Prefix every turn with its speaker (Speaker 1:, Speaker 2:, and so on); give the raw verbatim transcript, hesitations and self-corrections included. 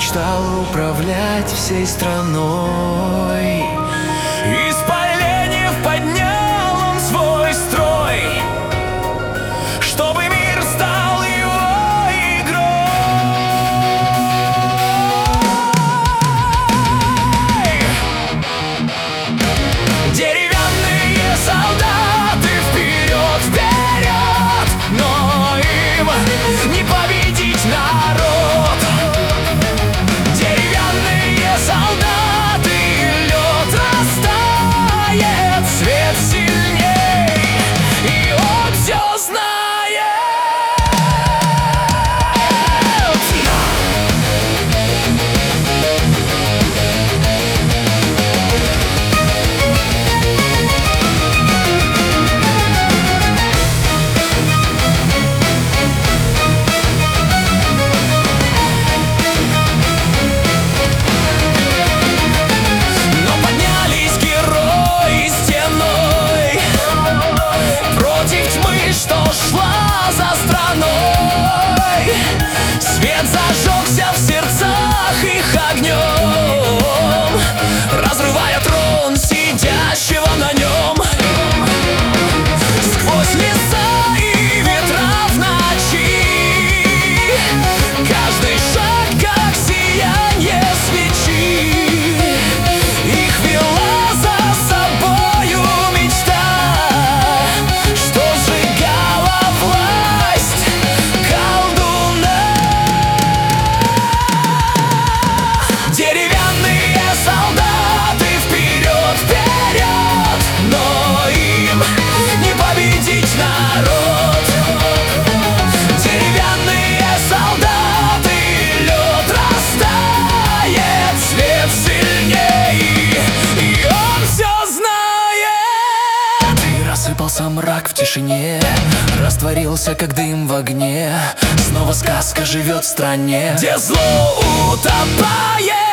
Speaker 1: мечтал управлять всей страной. Из поленьев поднял он свой строй, чтобы мир стал его игрой. Деревянные солдаты вперед, вперед, но им не победить народ. Деревянные солдаты, лед растает, свет сильней, и он все знает. Шла за страной, свет зажегся в сердцах их огнем, разрывая трон сидящего на нем. Сквозь леса и ветра в ночи, каждый шаг как сияние свечи, их вела за собою мечта, что сжигала власть колдуна. Деревянные солдаты вперед, вперед, но им не победить народ. Деревянные солдаты, лед растает, свет сильней, и он все знает. И рассыпался мрак в тишине, растворился как дым в огне. Снова сказка живет в стране, где зло утопает.